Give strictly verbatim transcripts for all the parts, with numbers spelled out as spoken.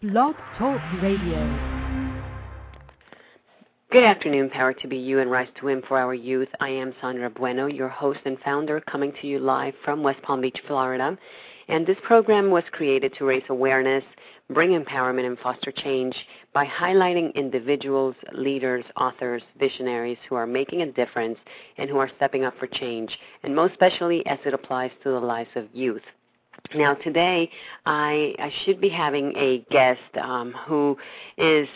Blog Talk Radio. Good afternoon, power to be you and rise to win for our youth. I am Sandra Bueno, your host and founder, coming to you live from West Palm Beach, Florida. And this program was created to raise awareness, bring empowerment, and foster change by highlighting individuals, leaders, authors, visionaries who are making a difference and who are stepping up for change, and most especially as it applies to the lives of youth. Now, today, I, I should be having a guest um, who is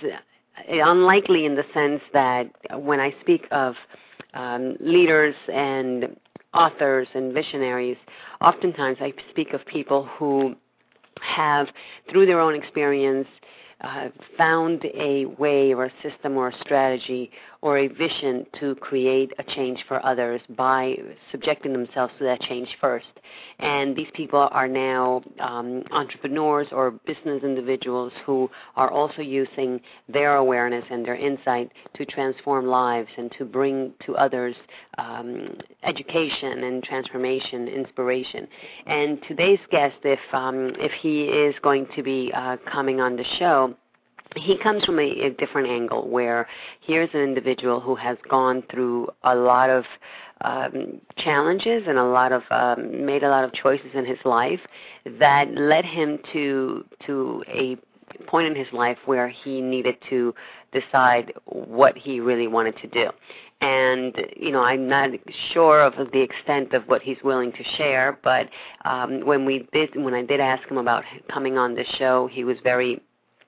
unlikely in the sense that when I speak of um, leaders and authors and visionaries, oftentimes I speak of people who have, through their own experience, uh, found a way or a system or a strategy or a vision to create a change for others by subjecting themselves to that change first. And these people are now um, entrepreneurs or business individuals who are also using their awareness and their insight to transform lives and to bring to others um, education and transformation, inspiration. And today's guest, if um, if he is going to be uh, coming on the show, he comes from a, a different angle where here's an individual who has gone through a lot of um, challenges and a lot of um, made a lot of choices in his life that led him to to a point in his life where he needed to decide what he really wanted to do. And, you know, I'm not sure of the extent of what he's willing to share, but um, when we did, when I did ask him about coming on the show, he was very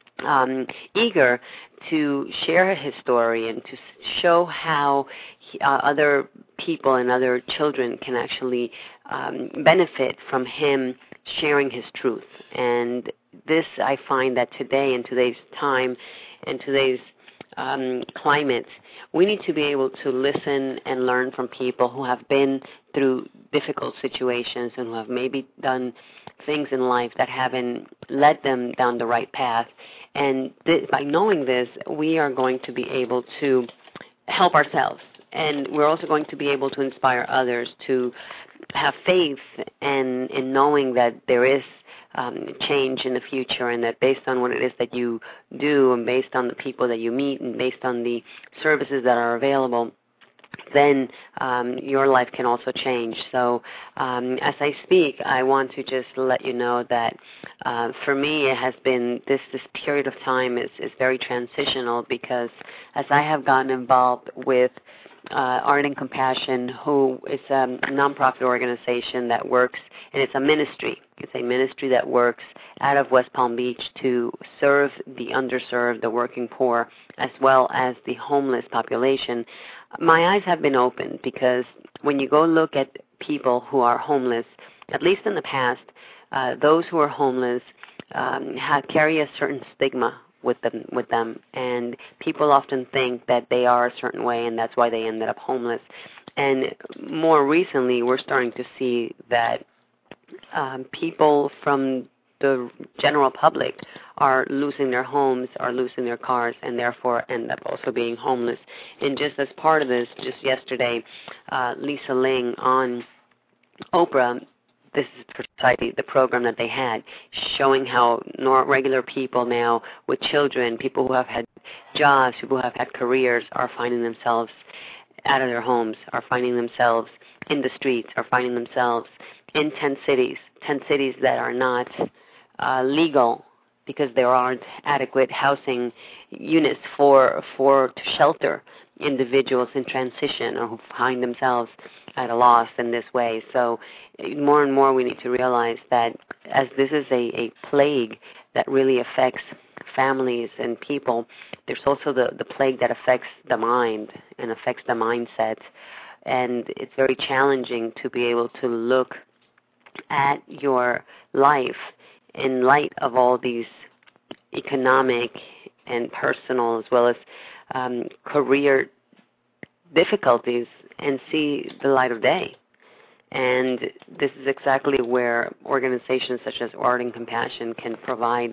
Um, eager to share his story and to show how he, uh, other people and other children can actually um, benefit from him sharing his truth. And this, I find that today, in today's time, in today's um, climate, we need to be able to listen and learn from people who have been through difficult situations and who have maybe done things in life that haven't led them down the right path. And th- by knowing this, we are going to be able to help ourselves. And we're also going to be able to inspire others to have faith and in knowing that there is um, change in the future, and that based on what it is that you do and based on the people that you meet and based on the services that are available, then um, your life can also change. So um, as I speak, I want to just let you know that uh, for me it has been, this, this period of time is, is very transitional, because as I have gotten involved with uh, Art and Compassion, who is a nonprofit organization that works, and it's a ministry. It's a ministry that works out of West Palm Beach to serve the underserved, the working poor, as well as the homeless population. My eyes have been opened, because when you go look at people who are homeless, at least in the past, uh, those who are homeless um, have, carry a certain stigma with them, with them, and people often think that they are a certain way, and that's why they ended up homeless. And more recently, we're starting to see that um, people from the general public are losing their homes, are losing their cars, and therefore end up also being homeless. And just as part of this, just yesterday, uh, Lisa Ling on Oprah, This is precisely the program that they had, showing how nor- regular people now with children, people who have had jobs, people who have had careers, are finding themselves out of their homes, are finding themselves in the streets, are finding themselves in tent cities, tent cities that are not uh, legal, because there aren't adequate housing units for for to shelter individuals in transition or who find themselves at a loss in this way. So more and more we need to realize that as this is a, a plague that really affects families and people, there's also the, the plague that affects the mind and affects the mindset. And it's very challenging to be able to look at your life in light of all these economic and personal as well as um, career difficulties and see the light of day. And this is exactly where organizations such as Art and Compassion can provide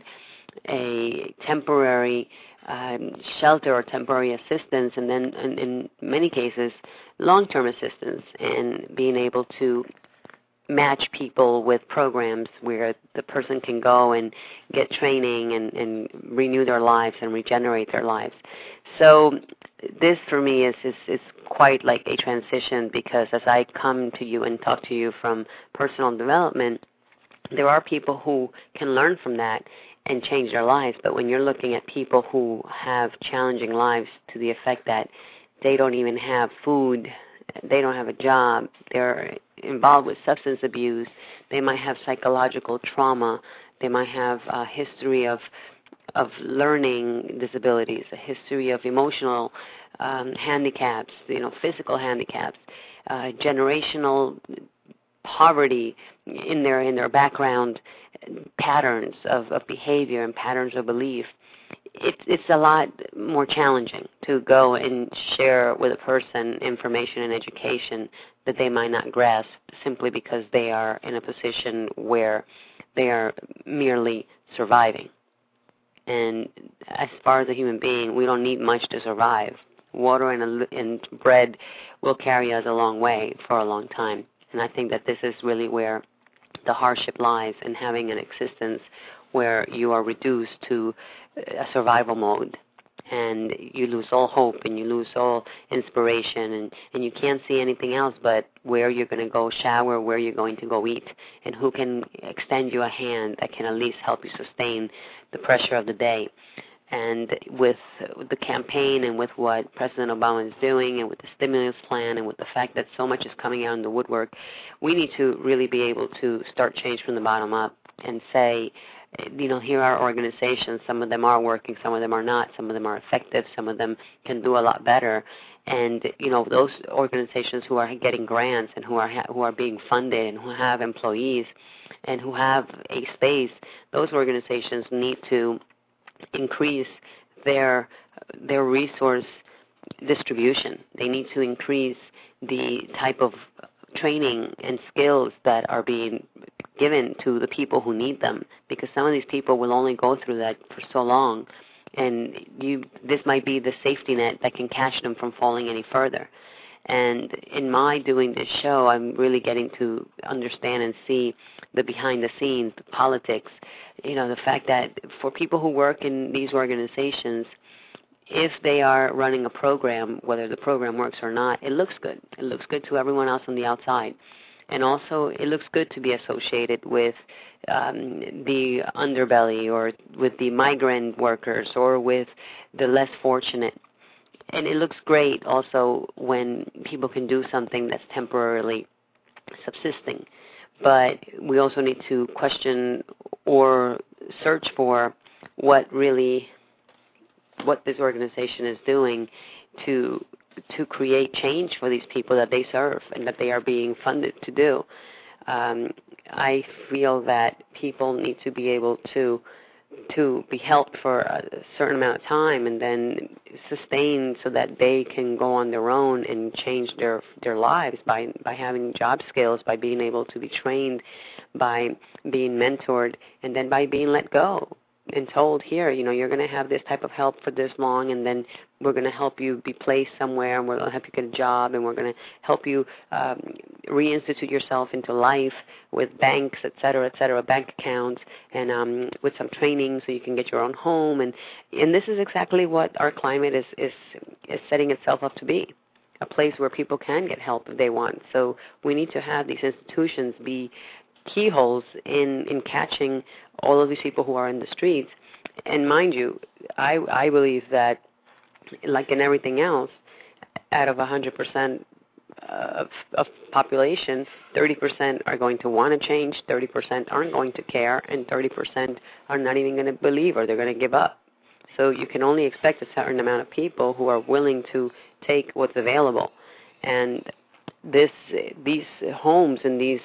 a temporary um, shelter or temporary assistance, and then in, in many cases long-term assistance, and being able to match people with programs where the person can go and get training and, and renew their lives and regenerate their lives. So this for me is, is, is quite like a transition, because as I come to you and talk to you from personal development, there are people who can learn from that and change their lives. But when you're looking at people who have challenging lives to the effect that they don't even have food, they don't have a job, they're involved with substance abuse, they might have psychological trauma, they might have a history of of learning disabilities, a history of emotional um, handicaps, you know, physical handicaps, uh, generational poverty in their in their background, patterns of, of behavior and patterns of belief. It's it's a lot more challenging to go and share with a person information and education that they might not grasp simply because they are in a position where they are merely surviving. And as far as a human being, we don't need much to survive. Water and, a, and bread will carry us a long way for a long time. And I think that this is really where the hardship lies, in having an existence where you are reduced to a survival mode, and you lose all hope and you lose all inspiration, and, and you can't see anything else but where you're going to go shower, where you're going to go eat, and who can extend you a hand that can at least help you sustain the pressure of the day. And with the campaign and with what President Obama is doing and with the stimulus plan and with the fact that so much is coming out in the woodwork, we need to really be able to start change from the bottom up and say, you know, here are organizations, some of them are working, some of them are not, some of them are effective, some of them can do a lot better. And, you know, those organizations who are getting grants and who are ha- who are being funded and who have employees and who have a space, those organizations need to increase their their resource distribution. They need to increase the type of training and skills that are being given to the people who need them, because some of these people will only go through that for so long, and you this might be the safety net that can catch them from falling any further. And in my doing this show, I'm really getting to understand and see the behind the scenes, the politics, you know, the fact that for people who work in these organizations, if they are running a program, whether the program works or not, it looks good. It looks good to everyone else on the outside. And also it looks good to be associated with um, the underbelly or with the migrant workers or with the less fortunate. And it looks great also when people can do something that's temporarily subsisting. But we also need to question or search for what really, what this organization is doing to to create change for these people that they serve and that they are being funded to do. Um, I feel that people need to be able to to be helped for a certain amount of time and then sustain so that they can go on their own and change their their lives by, by having job skills, by being able to be trained, by being mentored, and then by being let go and told, here, you know, you're going to have this type of help for this long, and then we're going to help you be placed somewhere, and we're going to help you get a job, and we're going to help you um, reinstitute yourself into life with banks, et cetera, et cetera, bank accounts, and um, with some training so you can get your own home. And and this is exactly what our climate is, is, is setting itself up to be, a place where people can get help if they want. So we need to have these institutions be keyholes in, in catching all of these people who are in the streets. And mind you, I, I believe that, like in everything else, out of one hundred percent of, of population, thirty percent are going to want to change, thirty percent aren't going to care, and thirty percent are not even going to believe, or they're going to give up. So you can only expect a certain amount of people who are willing to take what's available. And this, these homes and these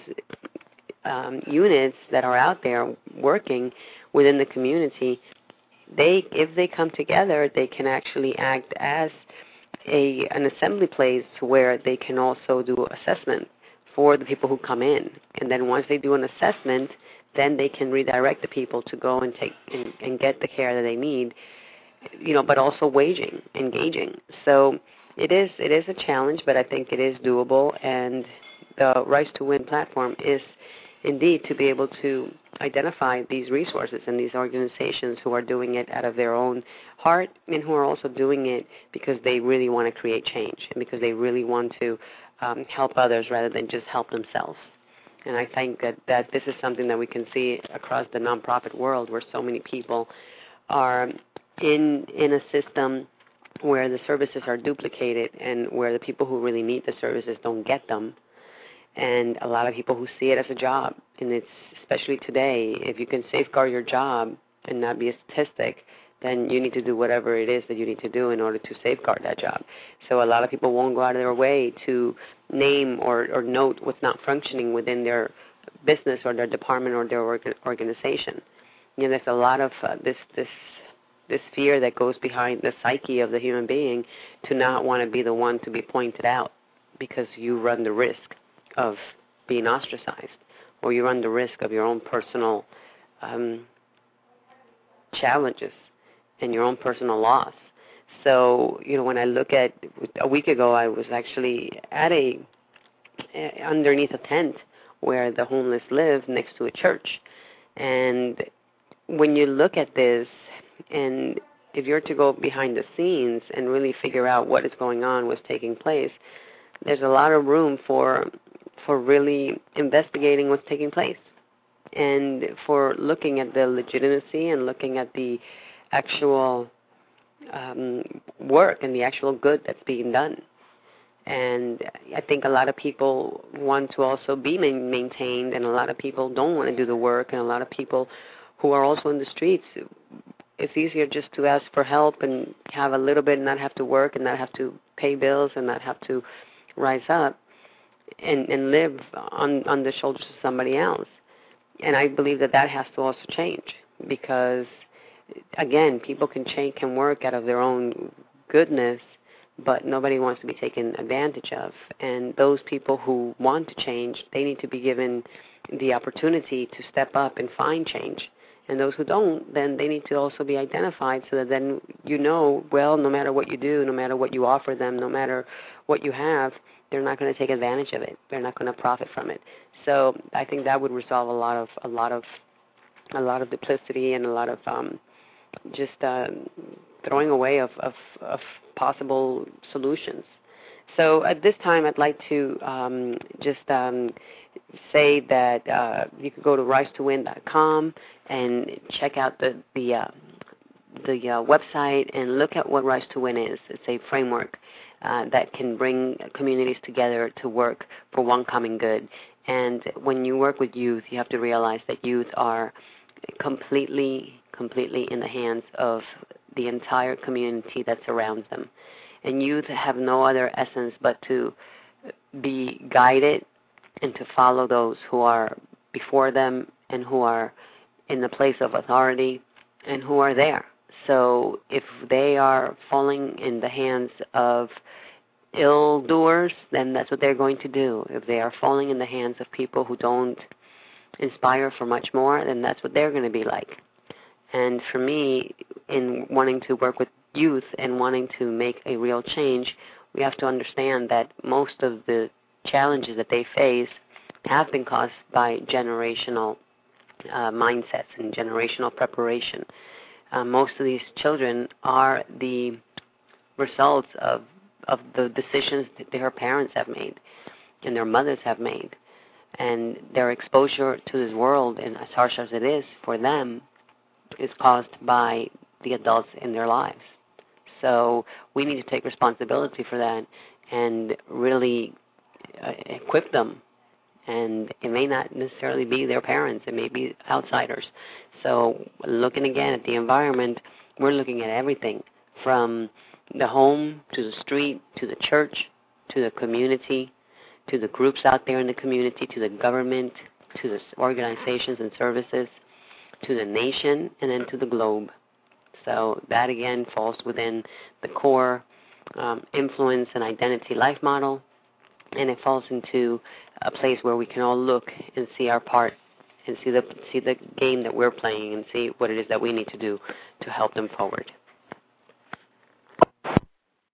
Um, units that are out there working within the community, they, if they come together, they can actually act as a an assembly place where they can also do assessment for the people who come in. And then once they do an assessment, then they can redirect the people to go and take and, and get the care that they need, you know, but also waging, engaging. So it is it is a challenge, but I think it is doable. And the Rise to Win platform is indeed to be able to identify these resources and these organizations who are doing it out of their own heart and who are also doing it because they really want to create change and because they really want to um, help others rather than just help themselves. And I think that, that this is something that we can see across the nonprofit world where so many people are in in a system where the services are duplicated and where the people who really need the services don't get them. And a lot of people who see it as a job. And it's especially today, if you can safeguard your job and not be a statistic, then you need to do whatever it is that you need to do in order to safeguard that job. So a lot of people won't go out of their way to name or, or note what's not functioning within their business or their department or their org- organization. You know, there's a lot of uh, this this this fear that goes behind the psyche of the human being to not want to be the one to be pointed out because you run the risk of being ostracized or you run the risk of your own personal um, challenges and your own personal loss. So, you know, when I look at, a week ago I was actually at a, underneath a tent where the homeless live next to a church. And when you look at this, and if you're to go behind the scenes and really figure out what is going on, what's taking place, there's a lot of room for for really investigating what's taking place and for looking at the legitimacy and looking at the actual um, work and the actual good that's being done. And I think a lot of people want to also be maintained, and a lot of people don't want to do the work, and a lot of people who are also in the streets, it's easier just to ask for help and have a little bit and not have to work and not have to pay bills and not have to rise up and, and live on, on the shoulders of somebody else. And I believe that that has to also change because, again, people can change, can work out of their own goodness, but nobody wants to be taken advantage of. And those people who want to change, they need to be given the opportunity to step up and find change. And those who don't, then they need to also be identified so that then you know, well, no matter what you do, no matter what you offer them, no matter what you have, they're not going to take advantage of it. They're not going to profit from it. So I think that would resolve a lot of a lot of a lot of duplicity and a lot of um, just uh, throwing away of, of, of possible solutions. So at this time, I'd like to um, just um, say that uh, you could go to rise to win dot com and check out the the uh, the uh, website and look at what Rise to Win is. It's a framework uh, that can bring communities together to work for one common good. And when you work with youth, you have to realize that youth are completely, completely in the hands of the entire community that surrounds them. And youth have no other essence but to be guided and to follow those who are before them and who are in the place of authority and who are there. So if they are falling in the hands of ill doers, then that's what they're going to do. If they are falling in the hands of people who don't inspire for much more, then that's what they're going to be like. And for me, in wanting to work with youth and wanting to make a real change, we have to understand that most of the challenges that they face have been caused by generational uh, mindsets and generational preparation. Uh, most of these children are the results of of the decisions that their parents have made and their mothers have made. And their exposure to this world, and as harsh as it is for them, is caused by the adults in their lives. So we need to take responsibility for that and really uh, equip them. And it may not necessarily be their parents. It may be outsiders. So looking again at the environment, we're looking at everything from the home to the street to the church to the community to the groups out there in the community to the government to the organizations and services to the nation and then to the globe. So that again falls within the core um, influence and identity life model, and it falls into a place where we can all look and see our part and see the see the game that we're playing and see what it is that we need to do to help them forward.